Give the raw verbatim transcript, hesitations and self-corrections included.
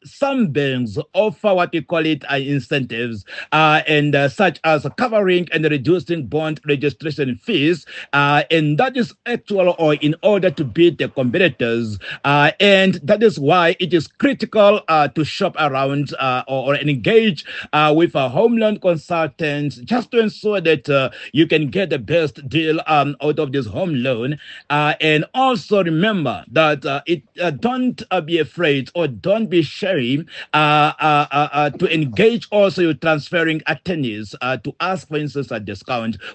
some banks offer what we call it uh, incentives, uh, and uh, such as covering and reducing bond registration fees, uh, and that is actual or in order to beat the competitors, uh, and that is why it is critical uh, to shop around uh, or, or engage uh, with a home loan consultant just to ensure that uh, you can get the best deal um, out of this home loan. Uh, and also remember that uh, it uh, don't uh, be afraid or don't be shy uh, uh, uh, uh, to engage also your transferring attorneys uh, to ask, for instance, a discount